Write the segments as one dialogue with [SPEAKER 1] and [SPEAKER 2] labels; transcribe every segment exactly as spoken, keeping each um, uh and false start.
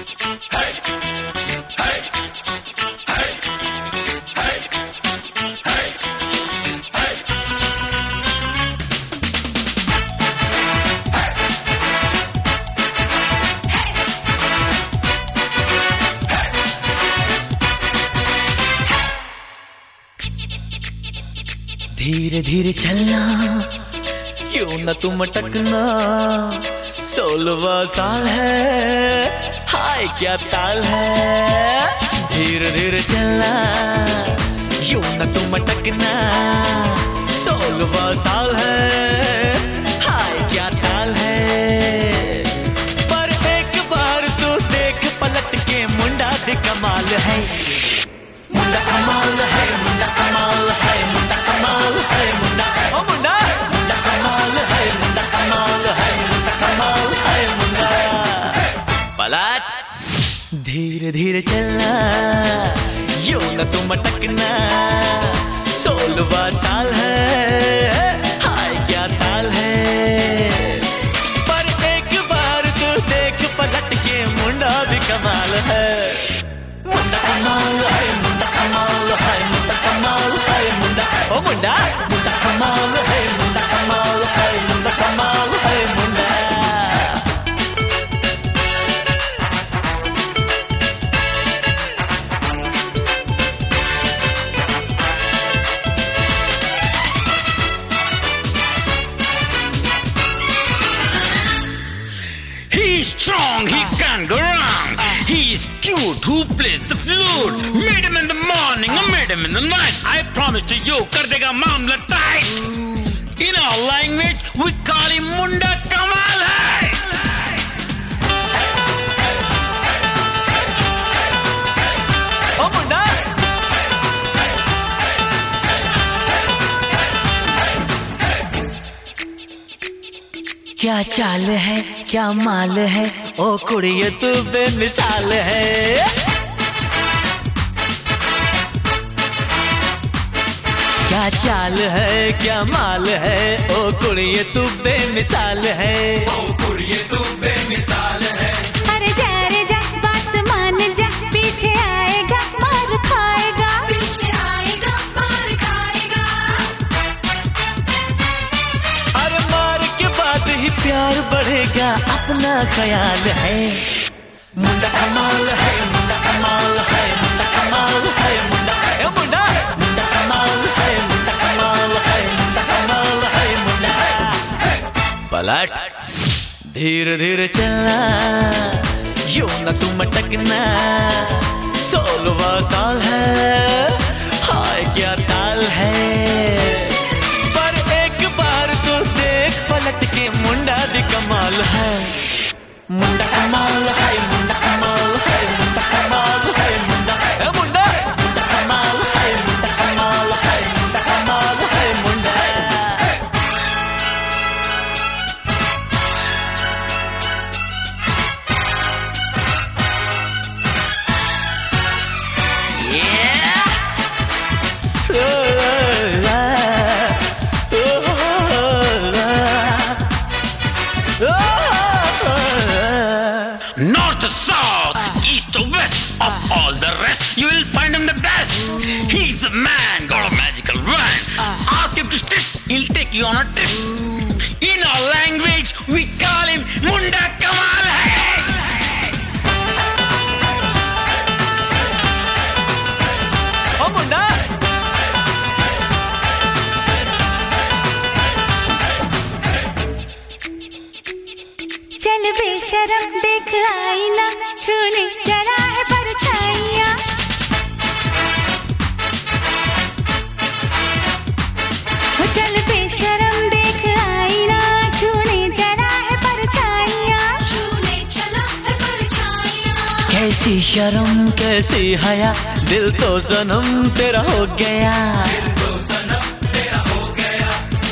[SPEAKER 1] धीरे धीरे चलना, क्यों न तुम अटकना। सोलवा साल है, हाय क्या ताल है। धीरे धीरे चलना, क्यों न तुम अटकना। सोलवा साल है, हाय क्या ताल है। पर एक बार तो देख पलट के, मुंडा भी कमाल है। मुंडा कमाल है, मुंडा कमाल है, मुंडा कमाल है, मुंडा ओ मुंडा मुंडा कमाल है, मुंडा कमाल है, मुंडा कमाल है, मुंडा। पलट, धीरे धीरे चलना, यूं न तुम अटकना। सोलवा साल है, हाय क्या ताल है। पर एक बार तो देख पलट के, मुंडा भी कमाल है। मुंडा कमाल है, मुंडा कमाल है, मुंडा कमाल है, मुंडा ओ मुंडा मुंडा कमाल है, मुंडा कमाल है, मुंडा कमाल है, मुंडा।
[SPEAKER 2] He's strong, he can't go wrong. He's cute, who plays the flute. Meet him in the morning, I meet him in the night. I promise to you, कर देगा मामला tight. In our language, we call him मुंडा कमाल है.
[SPEAKER 1] ओ मुंडा क्या चाल है, क्या माल है, ओ कुड़िए तू बेमिसाल है। क्या चाल है, क्या माल है, ओ कुड़िए तू बेमिसाल है।
[SPEAKER 3] ओ कुड़िए तू बेमिसाल है।
[SPEAKER 4] अरे जा रे जा, बात मान जा, पीछे आएगा मार खाएगा, पीछे आएगा मार खाएगा।
[SPEAKER 1] अरे मार के बाद ही प्यार बढ़ेगा, अपना ख्याल है। मुंडा कमाल है, मुंडा कमाल है, मुंडा कमाल है, मुंडा ए मुंडा मुंडा कमाल है, मुंडा कमाल है, मुंडा कमाल है, मुंडा। पलट, धीरे धीरे चलना, यूं न तुम अटकना। सोलवा साल है, हाय क्या ताल है। पर एक बार तो देख पलट के, मुंडा भी कमाल है। मुंडा कमाल है, मुंडा कमाल है, मुंडा कमाल है, मुंडा ए मुंडा मुंडा कमाल है, मुंडा कमाल है, मुंडा कमाल है, मुंडा।
[SPEAKER 2] North to south, east to west, of all the rest, you will find him the best. He's a man, got a magical wand. Ask him to stick, he'll take you on a trip. In our language, we call him मुंडा कमाल है.
[SPEAKER 1] ओ मुंडा
[SPEAKER 4] चल बेशरम देख आईना, छूने जरा है परछाइयाँ। वो चल बेशरम देख आईना, छूने जरा है परछाइयाँ, छूने चला है परछाइयाँ।
[SPEAKER 1] कैसी शर्म कैसी हया, दिल तो सनम तेरा हो गया।
[SPEAKER 3] दिल तो सनम तेरा हो गया।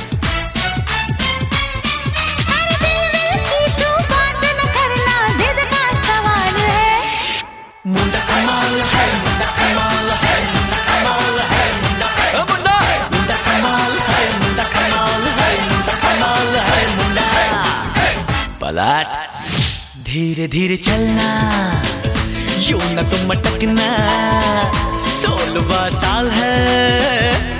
[SPEAKER 4] अरे दिल की तू बात न करना, जिद का सवाल है।
[SPEAKER 1] मुंडा कमाल है, मुंडा कमाल है, मुंडा कमाल है, मुंडा ओ मुंडा मुंडा कमाल है, मुंडा कमाल है, मुंडा कमाल है, मुंडा। पलट, धीरे धीरे चलना, यूं न तुम अटकना, सोलवा साल है